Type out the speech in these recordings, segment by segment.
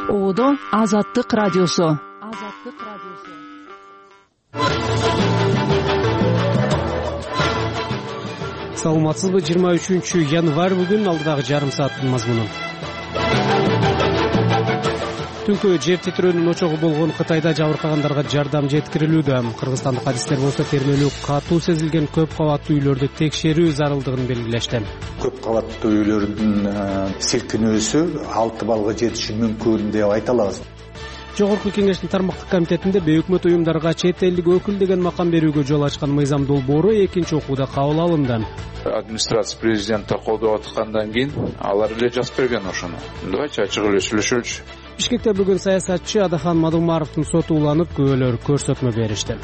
Оодо Азаттык радиосу. Саламатсызбы? 23 январь бүгүн алдыдагы жарым сааттын мазмуну. Түнкү жер титирөөнүн очогу болгон Кытайда жабыркагандарга жардам жеткирилүүдө. Кыргызстандык адистер болсо термелүү катуу сезилген көп кабаттуу үйлөрдү текшерүү зарылдыгын белгилешти. Көп кабаттуу үйлөрдүн силкинүүсү 6 балга жетиши мүмкүн деп айта алабыз. Жогорку кеңештин тармактык комитетинде бейөкмөт уюмдарга чет элдик өкүл деген макам берүүгө жол ачкан мыйзам долбоору экинчи окууда кабыл алынды. Администрация президентти колдоп аткандан кийин алар эле жазып берген ошону. Давайте ачык эле сүйлөшөлүчү. Бишкекте бүгүн саясатчы Адахан Мадумаровдун соту уланып, күбөлөр көрсөтмө беришти.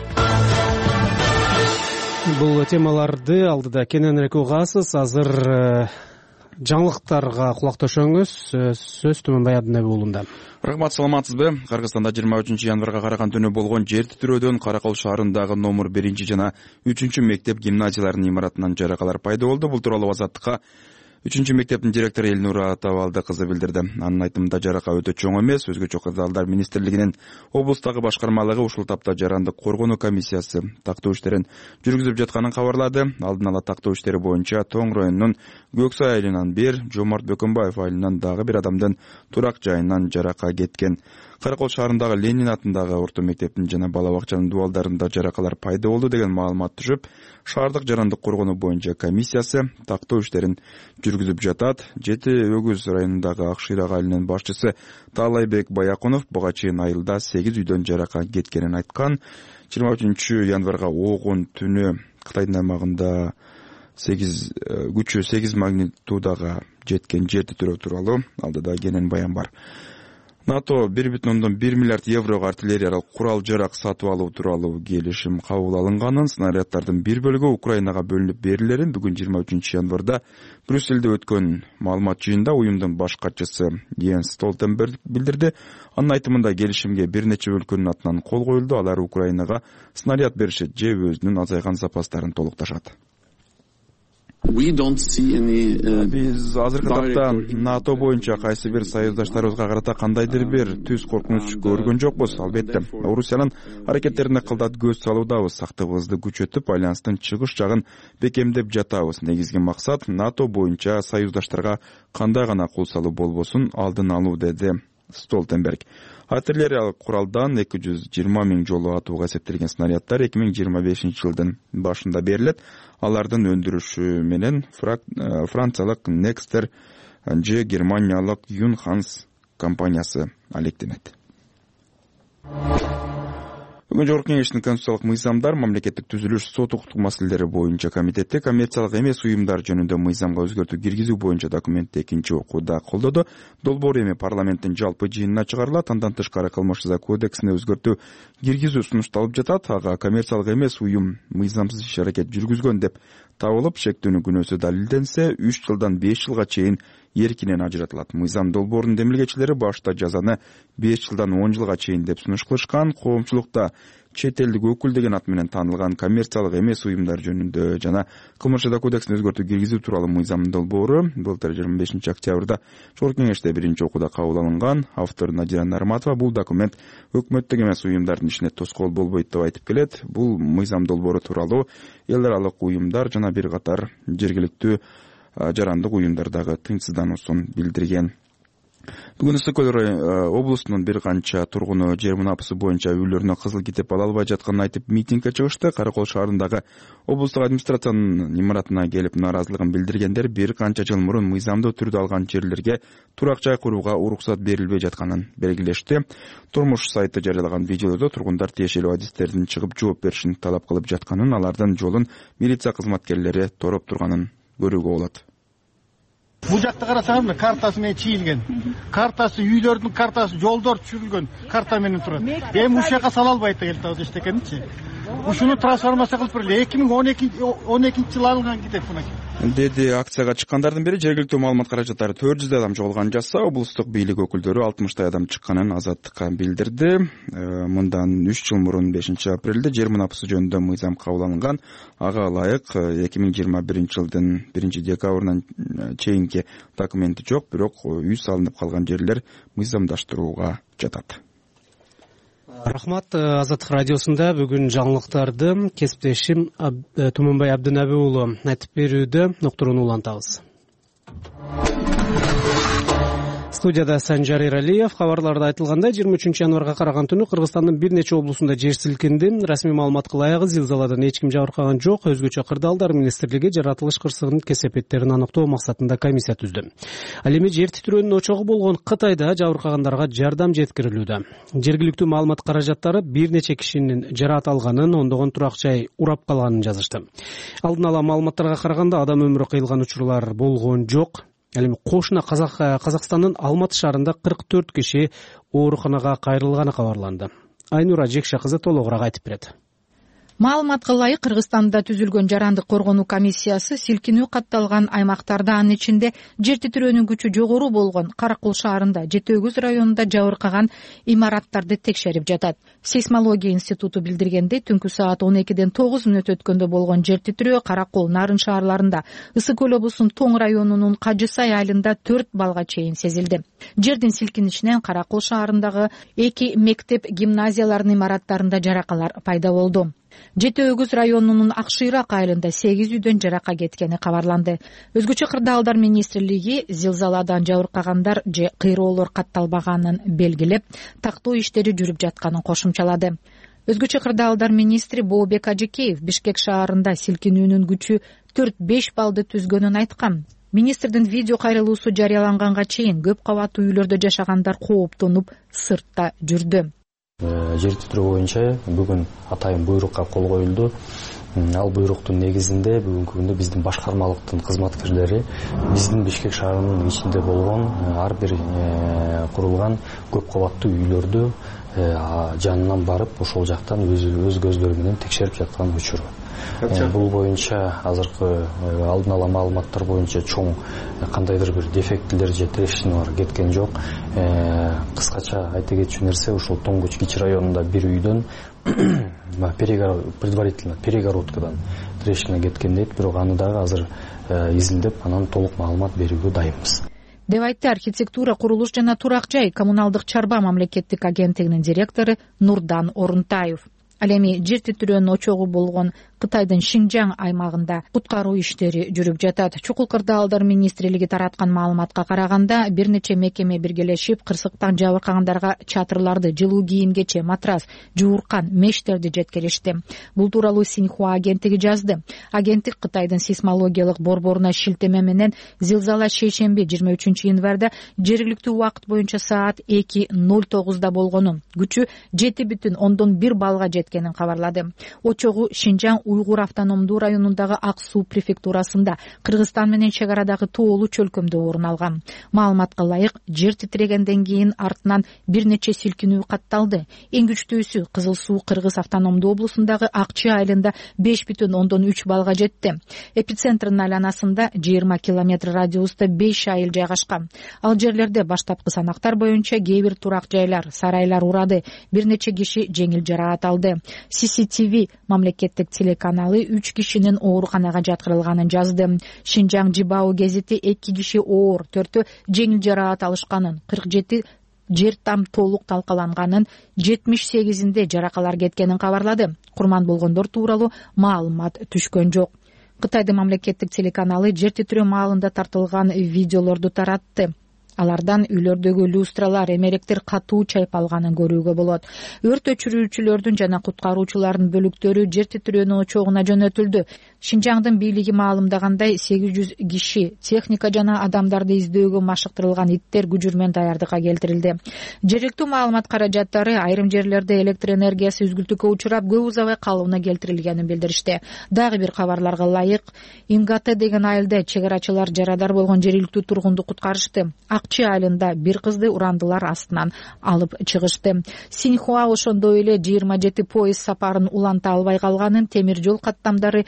Бул темаларды алдыда кененирээк угасыз. Азыр жаңылыктарга кулак төшөңүз. Сөз Түмөнбай Абдынабы уулунда. Рахмат, саламатсызбы? Кыргызстанда 23 январга караган түнү болгон жер титирөөдөн Каракол шаарындагы номер 1 жана 3 мектеп гимназияларынын имаратынан жаракалар пайда болду. Бул тууралуу Азаттыкка 3 мектептин директору Элнура Табалды кызы билдирди. Анын айтымында жарака өтө чоң эмес. Өзгөчө кырдаалдар министрлигинин облустагы башкармалыгы ушул тапта жарандык коргонуу комиссиясы тактоо иштерин жүргүзүп жатканын кабарлады. Алдын ала тактоо иштери боюнча Тоң районунун Көксай айылынан бир, Жомарт Бөкөнбаев айылынан дагы бир адамдын турак жайынан жарака кеткен. Каракол шаарындагы Ленин атындагы орто мектептин жана бала бакчанын дубалдарында жаракалар пайда болду деген маалымат түшүп, шаардык жарандык коргонуу боюнча комиссиясы тактоо иштерин жүргүзүп жатат. Жети Өгүз районундагы Акшыйрак айылынын башчысы Таалайбек Баякунов буга чейин айылда 8 үйдөн жарака кеткенин айткан. 23 январга огон түнү Кытайдын аймагында күчү 8 магнитудага жеткен жер титирөө тууралуу алдыда кенен баян бар. НАТО 1,1 миллиард еврого артиллериялык курал жарак сатып алуу тууралуу келишим кабыл алынганын, снаряддардын бир бөлүгү Украинага бөлүнүп берилерин бүгүн 23 январда Брюссельде өткөн маалымат жыйынында уюмдун баш катчысы Йенс Столтенберг билдирди. Анын айтымында келишимге бир нече өлкөнүн атынан кол коюлду. Алар Украинага снаряд беришет же өзүнүн азайган запастарын толукташат. Биз азыркы тапта НАТО боюнча кайсы бир союздаштарыбызга карата кандайдыр бир түз коркунуч көргөн жокпуз. Албетте, Орусиянын аракеттерине кылдат көз салуудабыз. Сактыгыбызды күчөтүп, альянстын чыгыш жагын бекемдеп жатабыз. Негизги максат НАТО боюнча союздаштарга кандай гана кол салуу болбосун алдын алуу, деди Столтенберг. Артиллериялык куралдан 220 000 жолу атууга эсептелген снаряддар 2025 жылдын башында берилет. Алардын өндүрүшү менен франциялык Некстер же германиялык Юнханс компаниясы алектенет. Бүгүн жогорку кеңештин конституциялык мыйзамдар, мамлекеттик түзүлүш, сот укуктук маселелери боюнча комитети коммерциялык эмес уюмдар жөнүндө мыйзамга өзгөртүү киргизүү боюнча документти экинчи окууда колдоду. Долбоор эми парламенттин жалпы жыйынына чыгарылат. Андан тышкары кылмыш жаза кодексине өзгөртүү киргизүү сунушталып жатат. Ага коммерциялык эмес уюм мыйзамсыз иш-аракет жүргүзгөн деп табылып, шектүүнүн күнөөсү далилденсе, 3 жылдан 5 жылга чейин эркинен ажыратылат. Мыйзам долбоорунун демилгечилери башта жазаны 5 жылдан 10 жылга чейин деп сунуш кылышкан. Коомчулукта чет элдик өкүл деген ат менен таанылган коммерциялык эмес уюмдар жөнүндө жана кылмыш жаза кодексине өзгөртүү киргизүү тууралуу мыйзамдын долбоору былтыр 25 октябрда жогорку кеңеште биринчи окууда кабыл алынган. Автор Надира Нарматова бул документ өкмөттүк эмес уюмдардын ишине тоскоол болбойт деп айтып келет. Бул мыйзам долбоору тууралуу эл аралык уюмдар жана бир катар жергиликтүү жарандык уюмдар дагы тынчсыздануусун билдирген. Бүгүн Ысык Көл облусунун бир канча тургуну жер мунапысы боюнча үйлөрүнө кызыл китеп ала албай жатканын айтып митингге чыгышты. Каракол шаарындагы облустук администрациянын имаратына келип нааразылыгын билдиргендер бир канча жыл мурун мыйзамдуу түрдө алган жерлерге турак жай курууга уруксат берилбей жатканын белгилешти. Турмуш сайты жарыялаган видеодо тургундар тиешелүү адистердин чыгып жооп беришин талап кылып жатканын, алардын жолун милиция кызматкерлери тороп турганын көрүүгө болот. Бул жакта карасаңыз, мына картасы менен чийилген. Картасы, үйлөрдүн картасы, жолдор түшүрүлгөн карта менен турат. Эми ушул жака сала албайт деген табыз эчтекеничи. Ушуну трансформация кылып берели. 2012 жылы алынган китеп мына. деди. Акцияга чыккандардын бири жергиликтүү маалымат каражаттары 400 адам жоголган жазса, облустук бийлик өкүлдөрү 60 адам чыкканын Азаттыкка билдирди. Мындан 3 жыл мурун 5-апрелде жер мунапысы жөнүндө мыйзам кабыл алынган. Ага ылайык 2021-жылдын 1-декабрынан чейинки документи жок, бирок үй салынып калган жерлер мыйзамдаштырууга жатат. Рахмат. Азаттык радиосунда бүгүн жаңылыктарды кесиптешим Туманбай Абдынаби уулу айтып берүүдө. Ноктуруну улантабыз. Студияда Санжар Эралиев. Кабарларда айтылгандай, 23-январга караган түнү Кыргызстандын бир нече облусунда жер силкинди. Расмий маалыматка ылайык зилзаладан эч ким жабыркаган жок. Өзгөчө Кырдаалдар министрлиги жаратылыш кырсыгынын кесепеттерин аныктоо максатында комиссия түздү. Ал эми жер титирөөнүн очогу болгон Кытайда жабыркагандарга жардам жеткирилүүдө. Жергиликтүү маалымат каражаттары бир нече кишинин жараат алганын, ондогон турак жай урап калганын жазышты. Алдын ала маалыматтарга караганда адам өмүрү кыйылган учурлар болгон жок. Ал эми кошуна Казакстандын Алматы шаарында 44 киши ооруканага кайрылганы кабарланды. Айнура Жекше кызы толугураак айтып берет. Маалыматка ылайык Кыргызстанда түзүлгөн жарандык коргонуу комиссиясы силкинүү катталган аймактарда, анын ичинде жер титирөөнүн күчү жогору болгон Каракул шаарында, Жети-Өгүз районунда жабыркаган имараттарды текшерип жатат. Сейсмология институту билдиргендей, түнкү саат 12-ден 9 мүнөт өткөндө болгон жер титирөө Каракул, Нарын шаарларында, Ысык көл облусунун Тоң районунун Кажысай айылында 4 балга чейин сезилди. Жердин силкинишинен Каракул шаарындагы 2 мектеп гимназияларынын имараттарында жаракалар пайда болду. Жети-Өгүз районунун Акшыйрак айылында 8 үйдөн жарака кеткени кабарланды. Өзгөчө Кырдаалдар министрлиги зилзаладан жабыркагандар же кыйроолор катталбаганын белгилеп, тактоо иштери жүрүп жатканын кошумчалады. Өзгөчө Кырдаалдар министри Бообек Ажекеев Бишкек шаарында силкинүүнүн күчү 4-5 баллды түзгөнүн айткан. Министрдин видео кайрылуусу жарыяланганга чейин көп кабаттуу үйлөрдө жашагандар кооптонуп сыртта жүрдү. Жер титирөө боюнча бүгүн атайын буйрукка кол коюлду. Ал буйруктун негизинде бүгүнкү күндө биздин башкармалыктын кызматкерлери биздин Бишкек шаарынын ичинде болгон ар бир курулган көп кабаттуу үйлөрдү жанынан барып ошол жактан өз көздөрү менен текшерип жаткан учуру. Бул боюнча азыркы алдын ала маалыматтар боюнча чоң кандайдыр бир дефектилер же трещиналар кеткен жок. Кыскача айта кетчү нерсе, ушул Тоңгуч Кичи районунда бир үйдөн предварительно перегородкадан трещина кеткен дейт, бирок аны дагы азыр изилдеп, анан толук маалымат берүүгө дайынбыз. Деп айтты архитектура, курулуш жана турак жай коммуналдык чарба мамлекеттик агенттигинин директору Нурдан Орунтаев. Ал эми жер титирөөнүн очогу болгон Кытайдын Шинжаң аймагында куткаруу иштери жүрүп жатат. Чукул Кырдаалдар министрлиги тараткан маалыматка караганда, бир нече мекеме биргелешип кырсыктан жабыркагандарга чатырларды, жылуу кийимгече, матрас, жууркан, мештерди жеткиришти. Бул тууралуу Синьхуа агенттиги жазды. Агенттик Кытайдын сейсмологиялык борборуна шилтеме менен зилзала шейшемби 23-январда жергиликтүү убакыт боюнча саат 2:09 болгонун, күчү 7,1 баллга жеткенин кабарлады. Очогу Шинжаң Уйгур автономдуу районундагы Ак Суу префектурасында, Кыргызстан менен чек арадагы тоолуу чөлкөмдө орун алган. Маалыматка ылайык, жер титирегенден кийин артынан бир нече силкинүү катталды. Эң күчтүүсү Кызыл Суу Кыргыз автономдуу облусундагы Акчы айылында 5,3 баллга жетти. Эпицентрдин айланасында 20 километр радиуста 5 айыл жайгашкан. Ал жерлерде баштапкы санактар боюнча кээ бир турак жайлар, сарайлар урады, бир нече киши жеңил жараат алды. CCTV мамлекеттик телеканалы 3 кишинин ооруканага жаткырылганын жазды. Шинжаң Жибао гезити 2 киши оор, 4-ө жеңил жараат алышканын, 47 жер там толук талкаланганын, 78-inde жаракалар кеткенин кабарлады. Курман болгондор тууралуу маалымат түшкөн жок. Кытайдын мамлекеттик телеканалы жер титирөө маалында тартылган видеолорду таратты. Алардан үйлөрдөгү люстралар, эмеректер катуу чайпалганын көрүүгө болот. Өрт өчүрүүчүлөрдүн жана куткаруучулардын бөлүктөрү жер титирөөнүн очогуна жөнөтүлдү. Шинжаңдын бийлиги маалымдагандай 800 киши техника жана адамдарды издөөгө машыктырылган иттер күжүрмен даярдыкка келтирилди. Жергиликтүү маалымат каражаттары айрым жерлерде электр энергиясы үзгүлтүккө учурап, көп узабай калыбына келтирилгенин билдиришти. Дагы бир кабарларга ылайык, Имгаты деген айылда чек арачылар жарадар болгон жергиликтүү тургунду куткарышты. Акчы айылында бир кызды урандылар астынан алып чыгышты. Синьхуа ошондой эле 27 поезд сапарын уланта албай калганын, темир жол каттамдары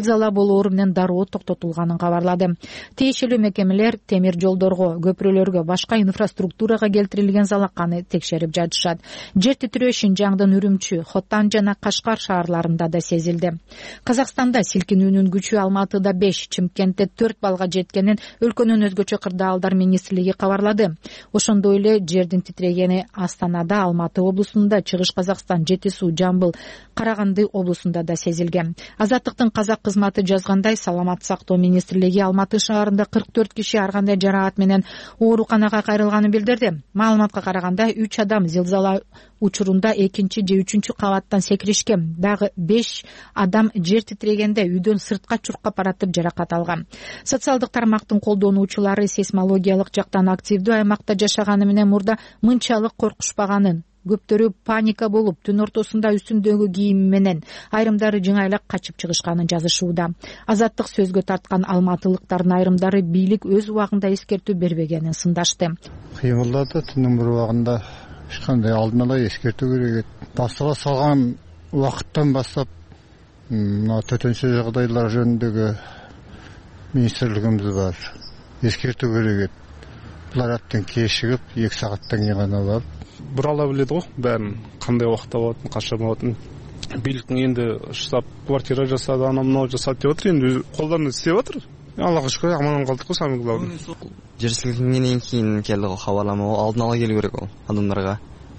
зилзала болоору менен дароо токтотулганын кабарлады. Тиешелүү мекемелер темир жолдорго, көпүрөлөргө, башка инфраструктурага келтирилген залаканы текшерип жатышат. Жер титирөө Шинжаңдын Үрүмчү, Хотан жана Кашкар шаарларында да сезилди. Казакстанда силкинүүнүн күчү Алматыда 5, Чымкентте 4 балга жеткенин өлкөнүн өзгөчө кырдаалдар министрлиги кабарлады. Ошондой эле жердин титирегени Астанада, Алматы облусунда, Чыгыш Казакстан, Жети Суу, Жамбыл, Караганды облусунда да сезилген. Азаттыктын казак кызматы жазгандай, Саламат сактоо министрлиги Алматы шаарында 44 киши ар кандай жараат менен ооруканага кайрылганын билдирди. Маалыматка караганда 3 адам зилзала учурунда 2 же 3 кабаттан секиришкен. Дагы 5 адам жер титирегенде үйдөн сыртка чуркап баратып жаракат алган. Социалдык тармактын колдонуучулары сейсмологиялык жактан активдүү аймакта жашаганы менен мурда мынчалык коркушпаганын, көптөрү паника болуп, түн ортосунда үстүндөгү кийими менен, айрымдары жыңайлап качып чыгышканын жазышууда. Азаттык сөзгө тарткан алматылыктардын айрымдары бийлик өз убагында эскертүү бербегенин сындашты. Кыймылдарды түнүн бир убагында эч кандай алдын ала эскертүү керек. Бастала салган убакыттан баштап мына төтөнчө жагдайлар жөнүндөгү министрлигimiz бар. Эскертүү керек. Булар аттан кешигип 2 сааттан кийин гана барып бир ала билет го, бәрін кандай убакытта болотун, качан болотун. Бийликтин энди штаб квартира жасады, ана мына жасады деп атыр, энди колдорунан иштеп атыр. Аллага шүкүр, аман калдык го, самый главный. Жер силкингенден кийин келди го кабарлама, алдын ала келүү керек ол адамдарга.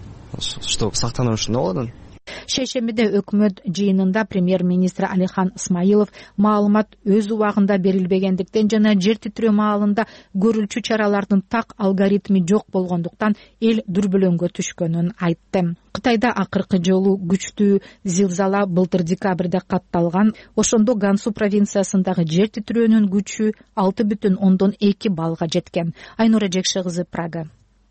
Чтоб сактануу үчүн болот. Шейшембиде өкмөт жыйынында премьер-министр Алихан Исмаилов маалымат өз убагында берилбегендиктен жана жер титирөө маалында көрүлчү чаралардын так алгоритми жок болгондуктан эл дүрбөлөңгө түшкөнүн айтты. Кытайда акыркы жолу күчтүү зилзала былтыр декабрда катталган. Ошондо Гансу провинциясындагы жер титирөөнүн күчү 6,2 балга жеткен. Айнура Жекше кызы, Прага.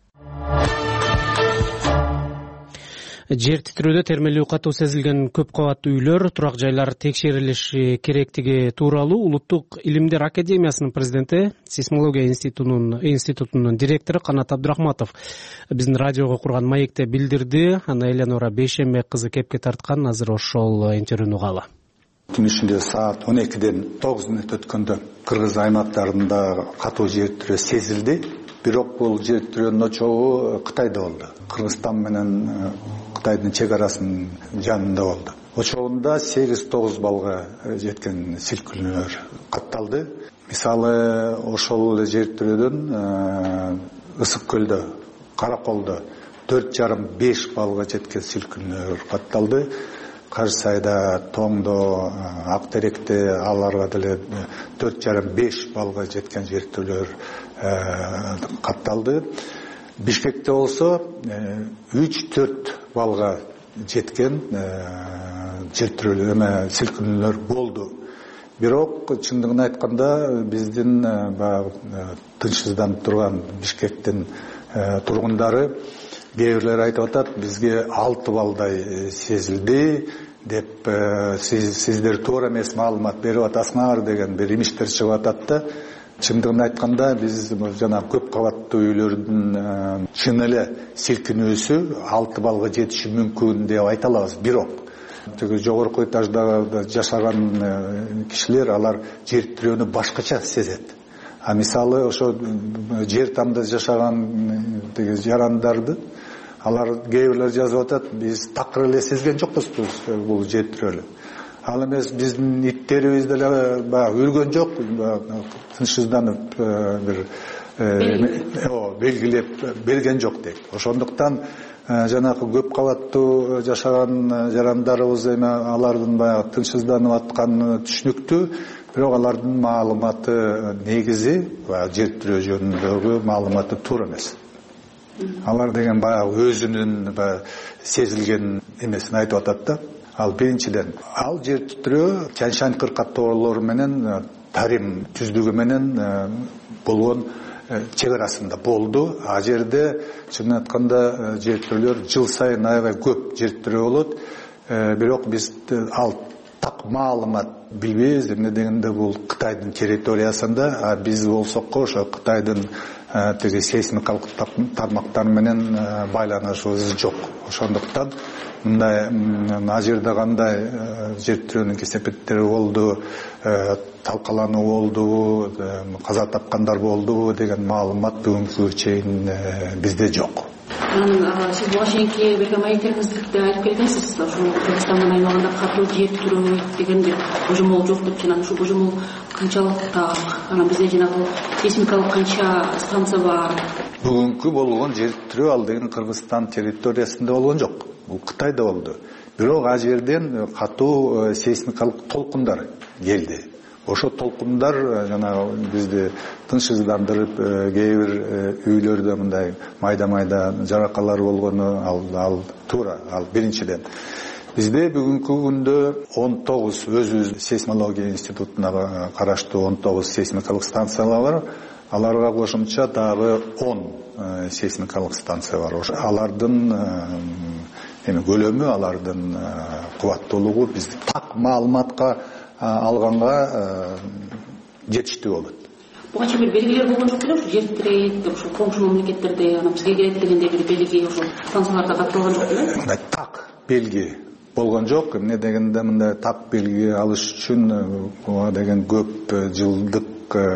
Жер титирөөдө термелүү катуу сезилген көп кабаттуу үйлөр, турак жайлар текшерилиши керектиги тууралуу Улуттук илимдер академиясынын президенти, сейсмология институтунун директору Канат Абдурахматов биздин радиого курган маекте билдирди. Аны Эленора Бейшембек кызы кепке тарткан. Азыр ошол интервьюну угалы. Түн ичинде саат 12ден 9 мүнөт өткөндө Кыргыз аймактарында катуу жер титирөө сезилди. Бирок бул жер титирөөнүн очогу Кытайда болду. Кыргызстан менен Кытайдын чек арасынын жанында болду. Очогунда 8-9 балга жеткен силкинүүлөр катталды. Мисалы, ошол эле жер титирөөдөн Ысык көлдө, Караколдо 4,5 балга жеткен силкинүүлөр катталды. Карсайда, Тоңдо, Актеректе аларга деле 4,5 балга жеткен жер титирөөлөр катталды. Бишкекте болсо 3-4 балга жеткен жер титирөөлөр, силкинүүлөр болду. Бирок чындыгын айтканда биздин тынчсызданып турган Бишкектин тургундары кээ-бирлер айтып атат, бизге 6 балдай сезилди деп, сиздер туура эмес маалымат берип атасыңар деген бир имиштер чыгып атат да. Чындыгын айтканда биз жана көп кабаттуу үйлөрдүн чын эле силкинүүсү 6 балга жетиши мүмкүн деп айта алабыз. Бирок тиги жогорку этажда жашаган кишилер алар жер титирөөнү башкача сезет. А мисалы ошо жер тамда жашаган тиги жарандарды алар кээ-бирлер жазып атат, биз такыр эле сезген жокпузбуз бул жер титирөөнү. Ал эмес биздин иттерибиз деле баягы өлгөн жок, тынчсызданып бир белгилеп берген жок дейт. Ошондуктан жанагы көп кабаттуу жашаган жарандарыбыз эми алардын баягы тынчсызданып атканы түшүнүктүү, бирок алардын маалыматы негизи жер титирөө жөнүндөгү маалыматы туура эмес. Алар деген баягы өзүнүн сезилген эмесин айтып атат да. Ал биринчиден, ал жер титирөө Тянь-Шань кыркаттоолору менен Тарим түздүгү менен болгон чек арасында болду. А жерде чынын айтканда жер титирөөлөр жыл сайын аябай көп жер титирөө болот. Бирок биз ал так маалымат билбейбиз. Эмне дегенде бул Кытайдын территориясында, а биз болсок ошо Кытайдын тиги сейсмикалык тармактар менен байланышыбыз жок. Ошондуктан мындай ал жерде кандай жер тирөөнүн кесепеттери болду, талкалануу болду, каза тапкандар болду деген маалымат бүгүнкүгө чейин бизде жок. Сиз буга чейинки берген маектериңизде айтып келгенсиз, ошол Кыргызстандын аймагында катуу жер тирөө деген бир божомол жок деп, жана ушул божомол канчалык так, анан бизде жанагы сейсмикалык канча станция бар? Бүгүнкү болгон жер тирөө ал деген Кыргызстан территориясында болгон жок. Бул Кытайда болду. Бирок ал жерден катуу сейсмикалык толкундар келди. Ошо толкундар жана бизди тынчсыздандырып, кээ бир үйлөрдө мындай майда жаракалар болгону ал туура, ал биринчиден. Бизде бүгүнкү күндө 19 өзүбүз сейсмология институтуна караштуу 19 сейсмикалык станциялар бар. Аларга кошумча дагы 10 сейсмикалык станция бар. Алардын көлөмү, алардын кубаттуулугу биз так маалыматка алганга жетиштүү болот. Буга чейин бир белгилер болгон жок беле? Жер тирейт, ошо коңшу мамлекеттерде, анан бизге керек дегенде бир белги ошо станцияларда катталган жок беле? Мындай так белги болгон жок. Эмне дегенде мындай так белги алыш үчүн буга деген көп жылдык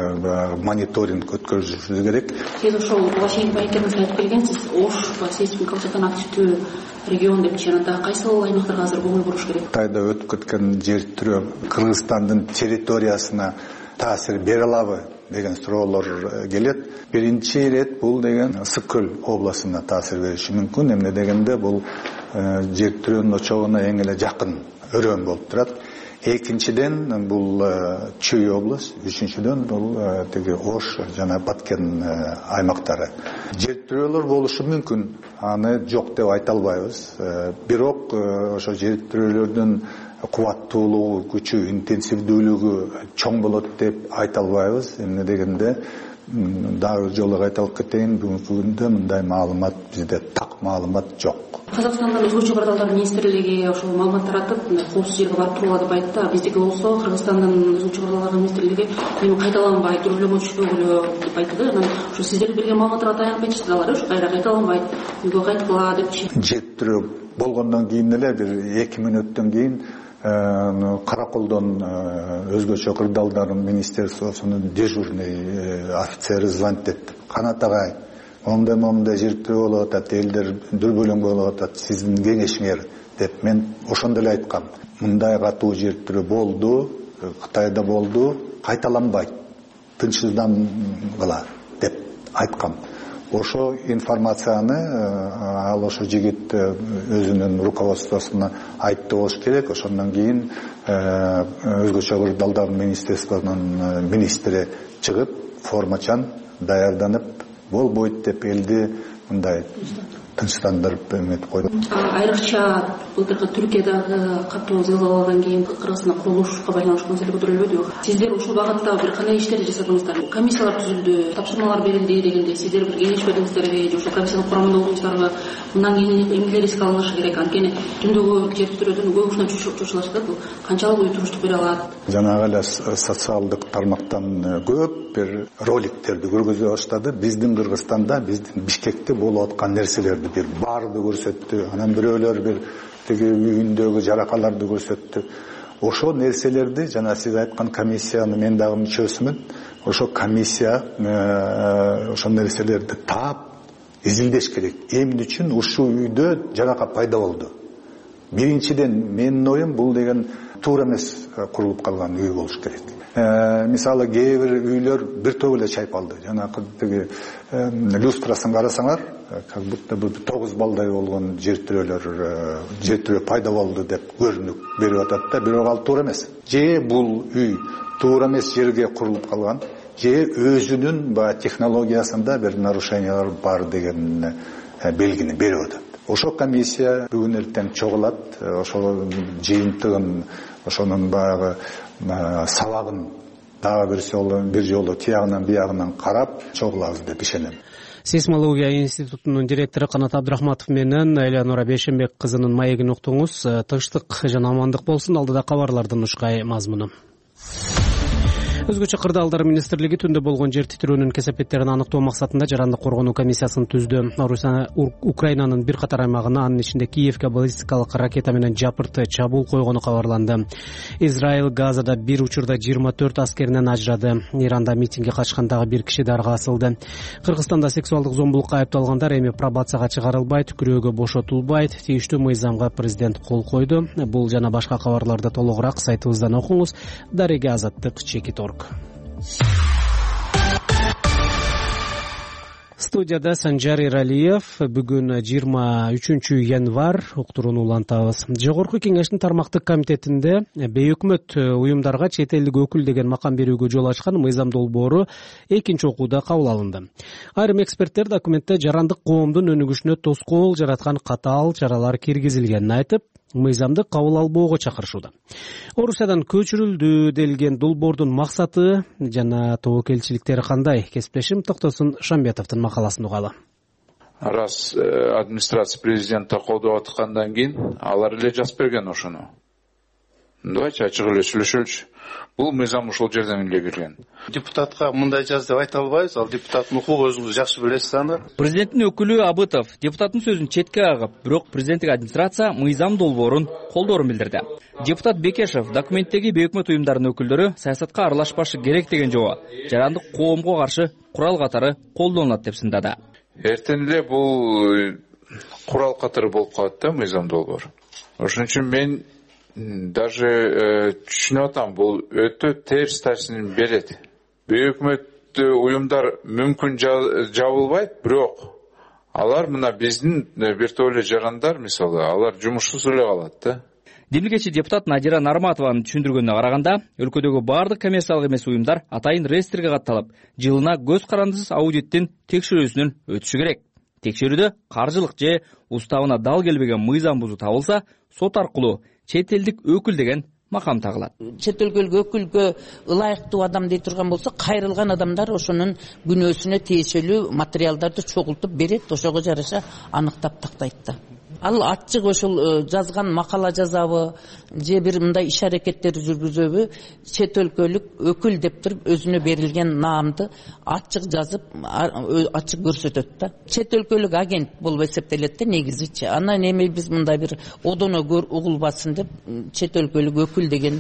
мониторинг өткөрүшүбүз керек. Сиз ошол буга чейин маектериңизде айтып келгенсиз, Ош сейсмикалык жактан активдүү регион деп, анда кайсыл аймактарга азыр көңүл буруш керек? Кытайда өтүп кеткен жер тирөө Кыргызстандын территориясына таасир бере алабы деген суроолор келет. Биринчи ирет бул деген Ысык-Көл областына таасир бериши мүмкүн. Эмне дегенде бул жер тирөөнүн очогуна эң эле жакын өрөөн болуп турат. Экинчиден бул Чүй область, үчүнчүдөн бул теги Ош жана Баткен аймактары. Жер тирөөлөр болушу мүмкүн, аны жок деп айта албайбыз. Бирок ошо жер тирөөлөрдүн кубаттуулугу, күчү, интенсивдүүлүгү чоң болот деп айта албайбыз. Эмне дегенде дагы жолу кайталып кетейин, бүгүнкү күндө мындай маалымат бизде так маалымат жок. Казакстандын өзгөчө кырдаалдар министрлиги ошол маалымат таратып, коопсуз жерге барып турула деп айтты. Биздики болсо Кыргызстандын өзгөчө кырдаалдар министрлиги эми кайталанбайт, дүрбөлөмө түшпөгүлө деп айтты да. Анан ошо сиздер берген маалыматтарга таянып айтышты алар, ошо кайра кайталанбайт, үйгө кайткыла депчи. Жер тирөө болгондон кийин эле бир 2 мүнөттөн кийин Караколдон өзгөчө кырдаалдардын министерствосунун дежурный офицери звонить этти. Канат агай, момундай жер тирөө болуп атат, элдер дүрбөлөң болуп атат, сиздин кеңешиңер деп мен ошондо эле айткам. Мындай катуу жер тирөө болду, Кытайда болду, кайталанбайт, тынчсыздангыла деп айткам. Ошо информацияны ал ошо жигит өзүнүн руководствосуна айтты болуш керек. Ошондон кийин өзгөчө кырдаалдардын министерствосунун министри чыгып, формачан даярданып, болбойт деп элди мындай тынчтандырып эметип койду. Айрыкча былтыркы Түркиядагы катуу зылзаладан кийин Кыргызстанда курулушка байланыштуу маселе көтөрүлбөдүбү? Сиздер ушул багытта бир кандай иштерди жасадыңыздар? Комиссиялар түзүлдү, тапшырмалар берилди дегенде, сиздер бир кеңеш бердиңиздерби же ошол комиссиянын курамында болдуңуздарбы? Мындан кийин эмне риск алынышы керек? Анткени түндөгү жер тирөөдөн көп ушундай чучулашты. Бул канчалык үй туруштук бере алат? Жанагы эле социалдык тармактан көп бир роликтерди көргөзө баштады. Биздин Кыргызстанда, биздин Бишкекте болуп аткан нерселерди бир барды көрсөттү. Анан бирөөлөр бир теги үйүндөгү жаракаларды көрсөттү. Ошо нерселерди жана сиз айткан комиссияны мен дагы мүчөсүмүн. Ошо комиссия ошо нерселерди таап изилдеш керек. Эмне үчүн ушул үйдө жарака пайда болду? Биринчиден менин оюм бул деген туура эмес курулуп калган үй болуш керек. Мисалы кээ бир үйлөр бир топ эле чайпалды. Жанагы теги люстрасын карасаңар, как будто 9 балдай болгон жер тирөө пайда болду деп көрүнүк берип атат да, бирок ал туура эмес. Же бул үй туура эмес жерге курулуп калган, же өзүнүн технологиясында бир нарушениялар бар деген белгини берип атат. Ошо комиссия бүгүн эртең чогулат, ошо жыйынтыгын, ошонун баягы сабагын дагы бир жолу тиягынан биягынан карап чогулабыз деп ишенем. Сейсмология институтунун директору Канат Абдрахматов менен Элеонора Бейшенбек кызынын маегин уктуңуз. Тынчтык жана амандык болсун. Алдыда кабарлардын ушкай мазмуну. Өзгөчө кырдаалдар министрлиги түндө болгон жер титирөөнүн кесепеттерин аныктоо максатында жарандык коргонуу комиссиясын түздү. Украинанын бир катар аймагына, анын ичинде Киевге баллистикалык ракета менен жапырты чабуул койгону кабарланды. Израиль Газада бир учурда 24 аскеринен ажырады. Иранда митингге катышкан бир киши дарга асылды. Кыргызстанда сексуалдык зомбулукка айыпталгандар эми пробацияга чыгарылбайт, күрөөгө бошотулбайт. Тийиштүү мыйзамга президент кол койду. Бул жана башка кабарларды толугураак сайтыбыздан окуңуз. Дареге Азаттык, Чекит.org. Студияда Санжар Иралиев. Бүгүн 23 январь уктурууну улантабыз. Жогорку кеңештин тармактык комитетинде бейөкмөт уюмдарга чет элдик өкүл деген макам берүүгө жол ачкан мыйзам долбоору экинчи окууда кабыл алынды. Айрым эксперттер документте жарандык коомдун өнүгүшүнө тоскоол жараткан катаал чаралар киргизилгенин айтып, мыйзамды кабыл албоого чакырышууда. Орусиядан көчүрүлдү делген долбоордун максаты жана тобокелчиликтери кандай? Кесиптешим Токтосун Шамбетовдун макаласын угалы. Раз администрация президента колдоп аткандан кийин алар эле жазып берген ошону. Давайте ачык эле сүйлөшөлүчү. Бул мыйзам ушул жерден эле кирген. Депутатка мындай жаз деп айта албайбыз. Ал депутаттын укугу өзүңүз жакшы билесиз аны. Президенттин өкүлү Абытов депутаттын сөзүн четке агып, бирок президенттик администрация мыйзам долбоорун колдоорун билдирди. Депутат Бекешев документтеги бейөкмөт уюмдардын өкүлдөрү саясатка аралашпашы керек деген жобо жарандык коомго каршы курал катары колдонулат деп сындады. Эртең эле бул курал катары болуп калат да мыйзам долбоор. Ошон үчүн мен даже түшүнүп атам, бул өтө терс таасирин берет. Бейөкмөт уюмдар мүмкүн жабылбайт, бирок алар мына биздин бир топ эле жарандар, мисалы, алар жумушсуз эле калат да. Демилгечи депутат Надира Нарматованын түшүндүргөнүнө караганда, өлкөдөгү бардык коммерциялык эмес уюмдар атайын реестрге катталып, жылына көз карандысыз аудиттин текшерүүсүнөн өтүшү керек. Текшерүүдө каржылык же уставына дал келбеген мыйзам бузуу табылса, сот аркылуу чет элдик өкүл деген макам тагылат. Чет өлкөлүк өкүлгө ылайыктуу адам дей турган болсо, кайрылган адамдар ошонун күнөөсүнө тиешелүү материалдарды чогултуп берет, ошого жараша аныктап тактайт да. Ал ачык ошол жазган макала жазабы же бир мындай иш аракеттер жүргүзөбү, чет өлкөлүк өкүл деп туруп өзүнө берилген наамды ачык жазып, ачык көрсөтөт да. Чет өлкөлүк агент болуп эсептелет да негизичи. Анан эми биз мындай бир одоно угулбасын деп чет өлкөлүк өкүл деген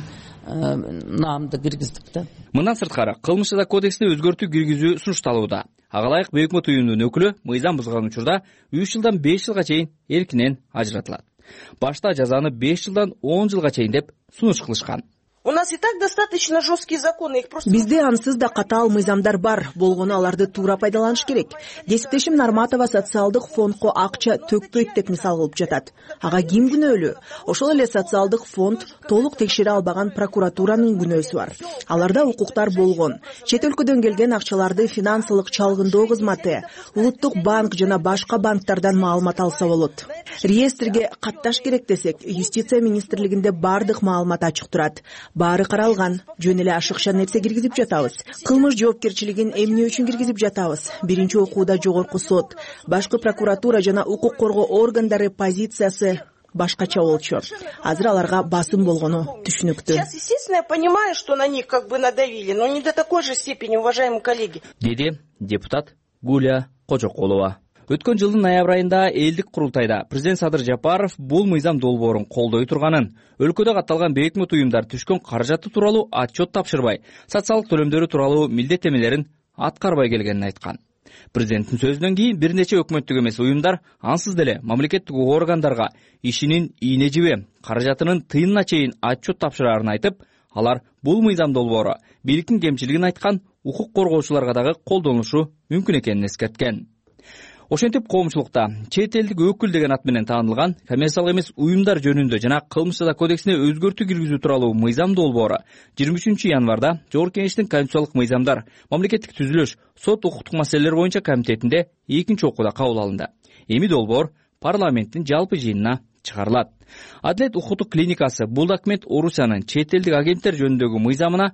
наамды киргиздик да. Мындан сырткары кылмыш жаза кодексине өзгөртүү киргизүү сунушталууда. Ага ылайык бейөкмөт уюмдун өкүлү мыйзам бузган учурда 3 жылдан 5 жылга чейин эркинен ажыратылат. Башта жазаны 5 жылдан 10 жылга чейин деп сунуш кылышкан. У нас и так достаточно жесткие законы, их просто... Бизде ансыз да катаал мыйзамдар бар, болгону аларды туура пайдаланыш керек. Кесиптешим Нарматова социалдык фондко акча төкпөйт деп мисал кылып жатат. Ага ким күнөөлүү? Ошол эле социалдык фонд толук текшере албаган прокуратуранын күнөөсү бар. Аларда укуктар болгон. Чет өлкөдөн келген акчаларды финансылык чалгындоо кызматы, улуттук банк жана башка банктардан маалымат алса болот. Реестрге катташ керек десек, юстиция министрлигинде бардык маалымат ачык турат. Баары каралган, жөн эле ашыкча нерсе киргизип жатабыз. Кылмыш жоопкерчилигин эмне үчүн киргизип жатабыз? Биринчи окууда жогорку сот, башкы прокуратура жана укук коргоо органдары позициясы башкача болчу. Азыр аларга басым болгону түшүнүктүү. Сейчас, естественно, я понимаю, что на них как бы надавили, но не до такой же степени, уважаемые коллеги. Деди депутат Гуля Кожоколова. Өткөн жылдын ноябрь айында элдик курултайда президент Садыр Жапаров бул мыйзам долбоорун колдой турганын, өлкөдө катталган бейөкмөт уюмдар түшкөн каражаты тууралуу отчет тапшырбай, социалдык төлөмдөрү тууралуу милдеттемелерин аткарбай келгенин айткан. Президенттин сөзүнөн кийин бир нече өкмөттүк эмес уюмдар ансыз деле мамлекеттик органдарга ишинин ийне жиби, каражатынын тыйынына чейин отчет тапшырарын айтып, алар бул мыйзам долбоору бийликтин кемчилигин айткан укук коргоочуларга дагы колдонулушу мүмкүн экенин эскерткен. Ошентип коомчулукта чет элдик өкүл деген ат менен таанылган коммерциялык эмес уюмдар жөнүндө жана кылмыш жаза кодексине өзгөртүү киргизүү тууралуу мыйзам долбоору 23 январда Жогорку Кеңештин конституциялык мыйзамдар, мамлекеттик түзүлүш, сот укуктук маселелер боюнча комитетинде экинчи окууда кабыл алынды. Эми долбоор парламенттин жалпы жыйынына чыгарылат. Адилет укуктук клиникасы бул документ Орусиянын чет элдик агенттер жөнүндөгү мыйзамына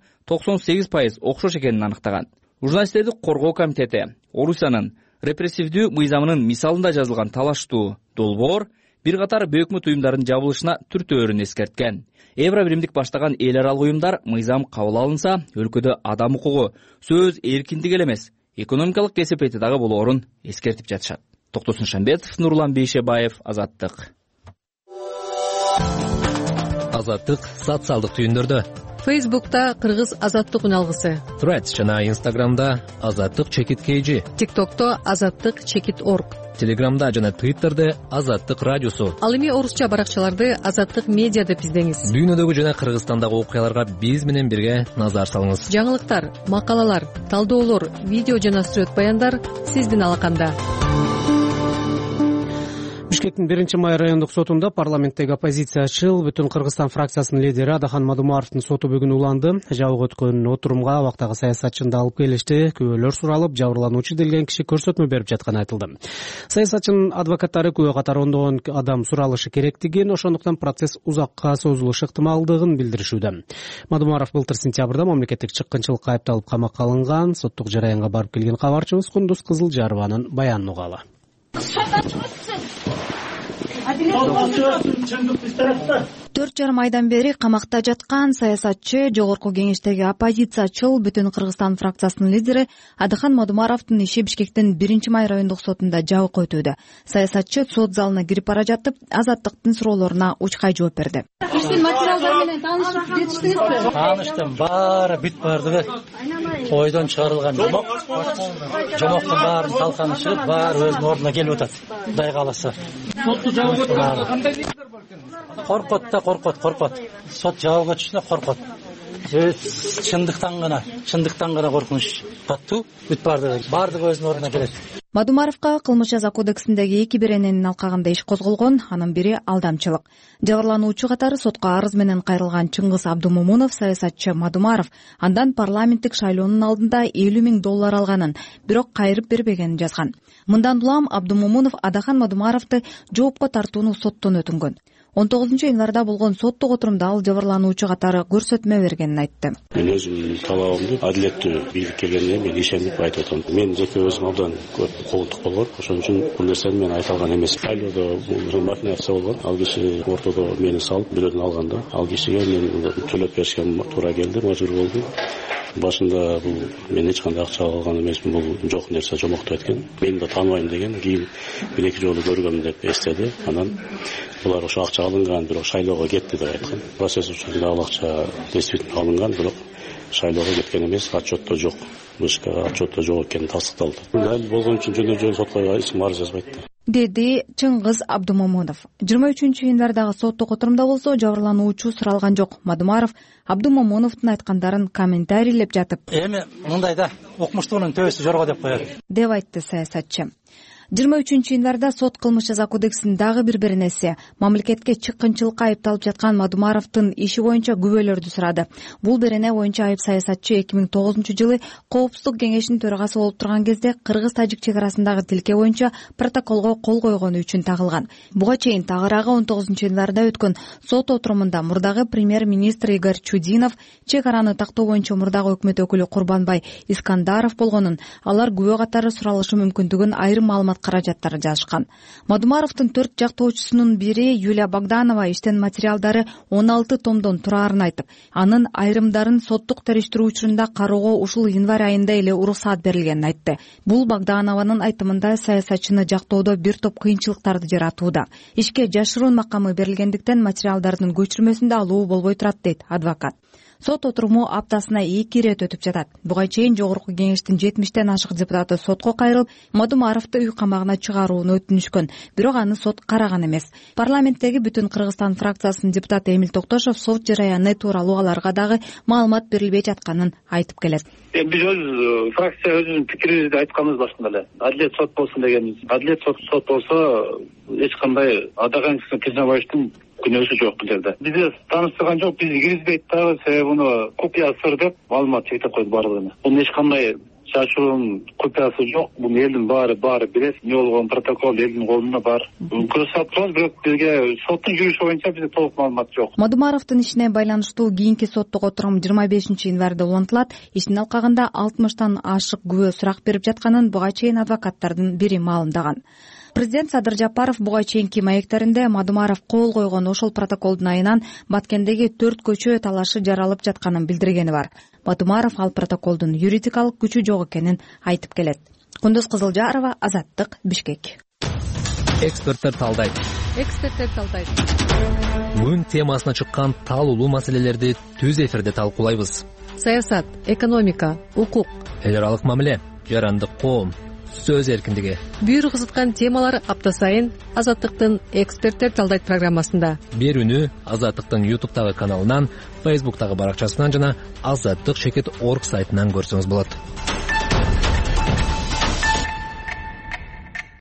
98% окшош экенин аныктаган. Журналисттерди коргоо комитети Орусиянын репрессивдүү мыйзамынын мисалында жазылган талаштуу долбоор бир катар бир өкмөт уюмдарынын жабылышына түртөөрүн эскерткен. Евро биримдик баштаган эл аралык уюмдар мыйзам кабыл алынса, өлкөдө адам укугу, сөз эркиндиги эле эмес, экономикалык кесепети дагы болоорун эскертип жатышат. Токтосун Шамбетов, Нурлан Бейшебаев, Азаттык. Азаттык социалдык түйүндөрдө. Фейсбукта Кыргыз Азаттык үналгысы. Threads жана Инстаграмда Азаттык чекит KG. ТикТокто Азаттык чекит орг. Телеграмда жана Твиттерде Азаттык радиосу. Ал эми орусча баракчаларды Азаттык медиа деп издеңиз. Дүйнөдөгү жана Кыргызстандагы окуяларга биз менен бирге назар салыңыз. Жаңылыктар, макалалар, талдоолор, видео жана сүрөт баяндар сиздин алаканда. Бишкектин 1-май райондук сотунда парламенттеги оппозициячыл Бүтүн Кыргызстан фракциясынын лидери Адахан Мадумаровдун соту бүгүн уланды. Жабык өткөн отурумга абактагы саясатчыны да алып келишти. Күбөлөр суралып, жабырлануучу делген киши көрсөтмө берип жатканы айтылды. Саясатчынын адвокаттары күбө катары ондогон адам суралышы керектигин, ошондуктан процесс узакка созулушу ыктымалдыгын билдиришүүдө. Мадумаров былтыр сентябрда мамлекеттик чыккынчылыкка айыпталып камакка алынган. Соттук жараянга барып келген кабарчыбыз Кундуз Кызылжарованын баянын угалы. 4,5 айдан бери камакта жаткан саясатчы, жогорку кеңештеги оппозициячыл Бүтүн Кыргызстан фракциясынын лидери Адахан Мадумаровдун иши Бишкектин 1-май райондук сотунда жабык өтүүдө. Саясатчы сот залына кирип бара жатып, Азаттыктын суроолоруна учкай жооп берди. Иштин материалдары менен таанышып жетиштиңизби? Тааныштым, баары бүт бардыгы ойдон чыгарылган жомок. Жомоктун баарын талканы чыгып, баары өзүнүн ордуна келип атат. Кудай кааласа. Сотту жабык өткөндө кандай коркот. Сот жабык өтүшүнө коркот. Чындыктан гана коркунуч каттуу. Бүт бардыгы өзүнүн ордуна келет. Мадумаровго кылмыш жаза кодексиндеги 2 берененин алкагында иш козголгон, анын бири алдамчылык. Жабырлануучу катары сотко арыз менен кайрылган Чыңгыз Абдумомунов саясатчы Мадумаров андан парламенттик шайлоонун алдында $50,000 алганын, бирок кайрып бербегенин жазган. Мындан улам Абдумомунов Адахан Мадумаровду жоопко тартууну соттон өтүнгөн. 19-январда болгон соттук отурумда ал жабырлануучу катары көрсөтмө бергенин айтты. Мен өзүмдүн талабымды адилеттүү бийликке мен ишенип айтып атам. Мен жеке өзүм абдан көп колдук болгон. Ошон үчүн бул нерсени мен айта алган эмес. Шайлоодо махинация болгон. Ал киши ортодо мени салып бирөөдөн алганда, ал кишиге мен төлөп беришке туура келди, мажбур болдум. Башында бул мен эч кандай акча алган эмесмин, бул жок нерсе, жомоктоп эткен. Мени да тааныбайм деген, кийин бир-эки жолу көргөм деп эстеди. Анан булар ошо акча алынган, бирок шайлоого кетти деп айткан. Процесс учурунда ал акча действительно алынган, бирок шайлоого кеткен эмес, отчетто жок. Башка отчетто жок экени тастыкталды. Дал болгон үчүн жөн сотко ишим арыз жазбайт деди Чыңгыз Абдумомунов. 23-январдагы соттук отурумда болсо жабырлануучу суралган жок. Мадумаров Абдумомуновдун айткандарын комментарийлеп жатып, эми мындай да укмуштуунун төбөсү жорго деп коет деп айтты саясатчы. 23-январда сот кылмыш жаза кодексинин дагы бир беренеси мамлекетке чыккынчылыкка айыпталып жаткан Мадумаровдун иши боюнча күбөлөрдү сурады. Бул берене боюнча айып саясатчы 2009-жылы Коопсуздук кеңешинин төрагасы болуп турган кезде Кыргыз-Тажик чек арасындагы тилке боюнча протоколго кол койгону үчүн тагылган. Буга чейин тагыраагы 19-январда өткөн сот отурумунда мурдагы премьер-министр Игорь Чудинов, чек араны тактоо боюнча мурдагы өкмөт өкүлү Курбанбай Искандаров болгонун, алар күбө катары суралышы мүмкүндүгүн айрым маалымат каражаттары жазышкан. Мадумаровдун 4 жактоочусунун бири Юлия Богданова иштен материалдары 16 томдон турарын айтып, анын айрымдарын соттук териштирүү учурунда кароого ушул январь айында эле уруксаат берилгенин айтты. Бул Богданованын айтымында саясатчыны жактоодо бир топ кыйынчылыктарды жаратууда. Ишке жашыруун макамы берилгендиктен материалдардын көчүрмөсүндө алуу болбой турат, дейт адвокат. Сот отуруму аптасына 2 ирет өтүп жатат. Буга чейин жогорку кеңештин 70тен ашык депутаты сотко кайрылып, Мадумаровду үй камагына чыгарууну өтүнүшкөн, бирок аны сот караган эмес. Парламенттеги Бүтүн Кыргызстан фракциясынын депутаты Эмил Токтошов сот жараяны тууралуу аларга дагы маалымат берилбей жатканын айтып келет. Биз фракция өзүнүн пикирибизди айтканбыз башында эле. Адилет сот болсун дегенбиз. Адилет сот болсо эч кандай Адахан Кызматовдун күнөөсү жок бул жерде. Бизди тааныштырган жок, бизди киргизбейт дагы, себеби муну купия сыр деп маалымат чектеп койду баардыгына. Бул эч кандай жашыруун купиясы жок. Бул элдин баары билет. Эмне болгон протокол элдин колунда бар. Көрсөтүп турабыз, бирок бизге соттун жүрүшү боюнча бизде толук маалымат жок. Мадумаровдун ишине байланыштуу кийинки соттук отурум 25-январда улантылат. Иштин алкагында 60тан ашык күбө сурак берип жатканын буга чейин адвокаттардын бири маалымдаган. Президент Садыр Жапаров буга чейинки маектеринде Мадумаров кол койгон ошол протоколдун айынан Баткендеги 4 көчө талашы жаралып жатканын билдиргени бар. Мадумаров ал протоколдун юридикалык күчү жок экенин айтып келет. Кундуз Кызылжарова, Азаттык, Бишкек. Эксперттер талдайт. Күн темасына чыккан талуулуу маселелерди түз эфирде талкуулайбыз. Саясат, экономика, укук, эл аралык мамиле, жарандык коом, сөз эркиндиги. бүйүр кызыткан темалар апта сайын Азаттыктын эксперттер талдайт программасында. Берүүнү Азаттыктын YouTube'тагы каналынан, Facebook'тагы баракчасынан жана azattik.org сайтынан көрсөңүз болот.